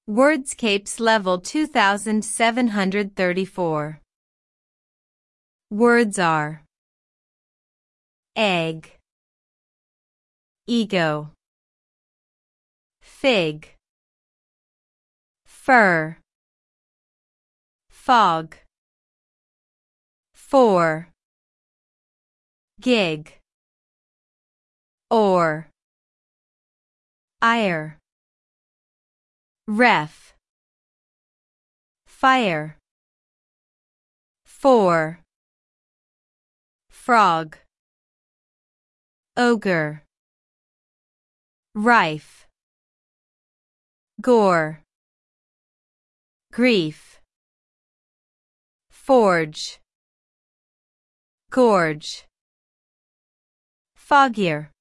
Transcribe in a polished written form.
Wordscapes level 2734. Words are egg, ego, fig, fur, fog, for, gig, or, ire, ref, fire, for, frog, ogre, rife, gore, grief, forge, gorge, foggier.